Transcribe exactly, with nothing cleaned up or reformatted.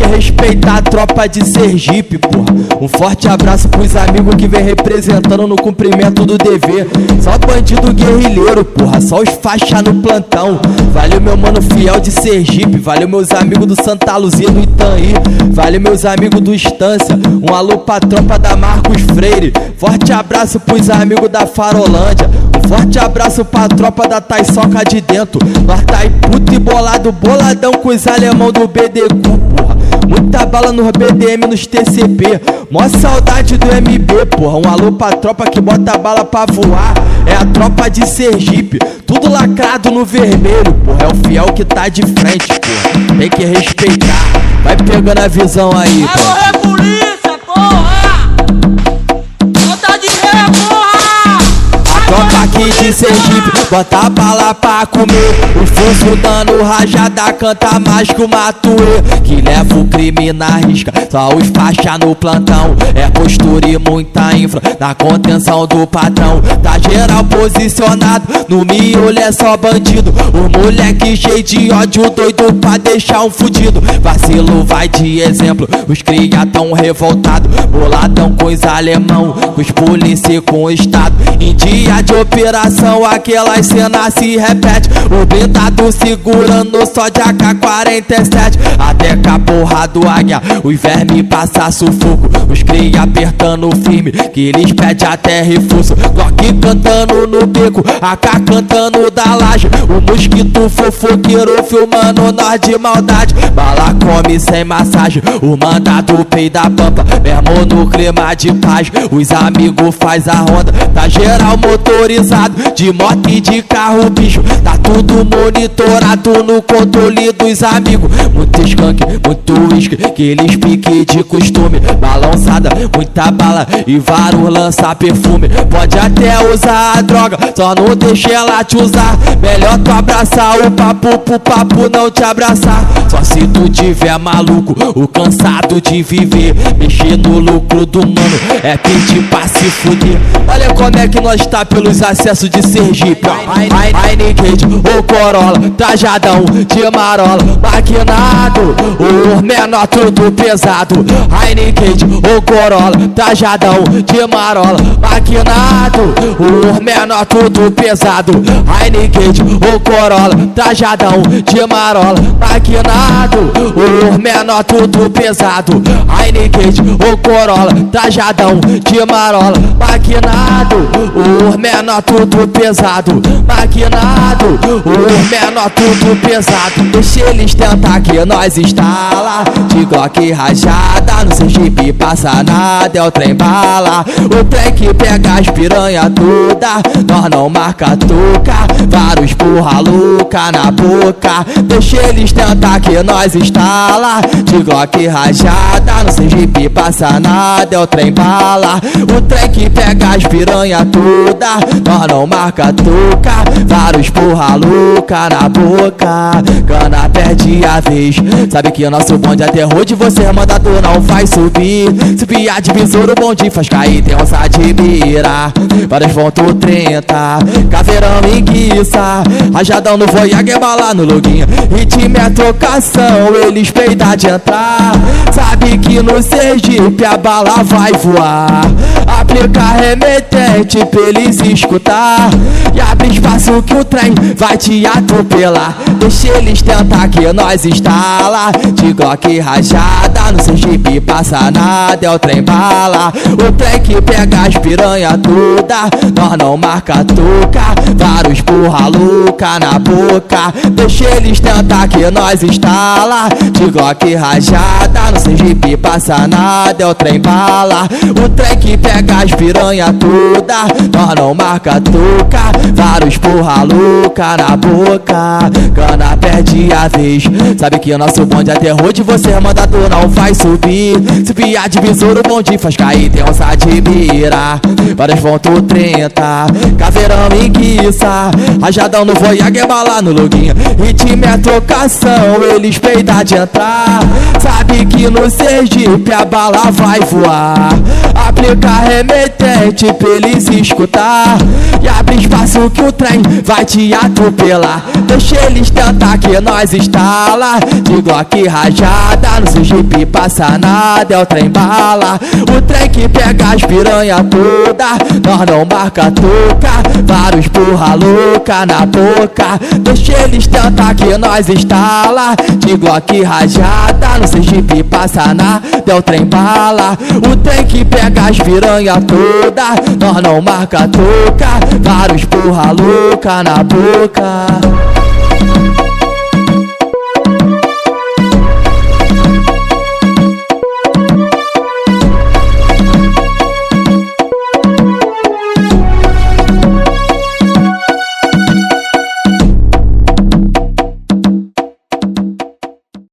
que respeitar a tropa de Sergipe, porra. Um forte abraço pros amigos que vem representando no cumprimento do dever. Só bandido guerrilheiro, porra, só os faixa no plantão. Valeu meu mano fiel de Sergipe, valeu meus amigos do Santa Luzia do Itanhi, valeu meus amigos do Estância, um alô pra tropa da Marcos Freire. Forte abraço pros amigos da Farolândia, um forte abraço pra tropa da Taiçoca de dentro. Nós tá aí puto e bolado, boladão com os alemão do B D Q, porra. Muita bala nos B D M, nos T C P, mó saudade do M B, porra. Um alô pra tropa que bota bala pra voar, é a tropa de Sergipe, tudo lacrado no vermelho, porra. É o fiel que tá de frente, porra, tem que respeitar. Vai pegando a visão aí, porra. Vai morrer polícia, porra! Bota de ré, porra! Tropa aqui de Sergipe, bota bala pra comer. Os forços dando rajada, canta mais que o Matuê, que leva o crime na risca, só os faixa no plantão. É postura e muita infra na contenção do patrão. Tá geral posicionado, no miolo é só bandido. O moleque cheio de ódio, doido pra deixar um fudido. Vacilo vai de exemplo, os cria tão revoltado, boladão com os alemão, com os polícia e com o estado. Em dia de operação, aquelas cenas se repete. O blindado segurando só de A K quarenta e sete, até com a porra do águia os vermes passa sufoco. Os cria apertando firme, que eles pedem até reforço. Glock cantando no beco, A K cantando da laje. O mosquito fofoqueiro filmando nós de maldade. Bala come sem massagem, o mandado peida pampa, mesmo no clima de paz. Os amigos faz a ronda, tá geral motorizado, de moto e de carro, bicho. Tá tudo monitorado no controle dos amigos. Muito skunk, muito uísque, que eles pique de costume. Balançada, muita bala e vários lança perfume. Pode até usar a droga, só não deixa ela te usar. Melhor tu abraçar o papo pro papo não te abraçar. Só se tu tiver maluco, o cansado de viver. Mexer no lucro do mano é pedir pra se fuder. Olha como é que nós tá pelos acessos de Sergipe, ó. Heineken, o Corolla, trajadão de marola, maquinado, o menor tudo pesado. Heineken, o Corolla, trajadão de marola, maquinado, o menor tudo pesado. Heineken, o Corolla, trajadão de marola, maquinado, o menor tudo pesado. Heineken, o Corolla, trajadão de marola, maquinado, o menor tudo pesado. Maquinado, o menor tudo pesado. Deixa eles tentar que nós instala, de Glock rajada, no Sergipe passa nada, é o trem bala. O trem que pega as piranha toda, nós não marca toca, vários porra louca na boca. Deixa eles tentar que nós instala, de Glock rajada, no Sergipe passa nada, é o trem bala. O trem que pega as piranha toda, nós não marca toca, vários porra louca na boca. Cana perde a vez, sabe que o nosso bonde até hoje você mandador não vai subir. Se piar de besouro, o bonde faz cair, tem onça de mira. Várias pontos trinta, caveirão e guiça, rajadão no Voyager, bala no loguinho. Ritmo é trocação, eles peidam de entrar. Sabe que no Sergipe a bala vai voar. Aplica remetente pra eles escutar, e abre espaço que o trem vai te atropelar. Deixa eles tentar que nós instala, de Glock rajada, no Sergipe passa nada, é o trem bala. O trem que pega as piranha toda, nós não marca toca, vários porra louca na boca. Deixa eles tentar que nós instala, de Glock rajada, no Sergipe passa nada, é o trem bala. O trem que pega as piranha toda, nós não marca toca, vários porra louca na boca. Cana perde a vez, sabe que o nosso bonde até hoje você mandador não vai subir. Se piar de besouro, o bonde faz cair, tem onça de mira. Várias pontos trinta, caveirão e guiça, rajadão no Voyager, bala no loguinho. Ritmo é trocação, eles peidam de entrar. Sabe que no Sergipe a bala vai voar. Aplica remetente pra eles escutar. E abre espaço que o trem vai te atropelar. Deixa eles tentar que nós instala. De Glock rajada, no seu Jeep passa nada, é o trem bala. O trem que pega as piranha toda, nós não marca toca. Vários porra louca na boca. Deixa eles tentar que nós instala. De Glock rajada, no seu Jeep passa nada, é o trem bala. O trem que pega as piranha toda, nós não marca toca. Vários porra louca na boca.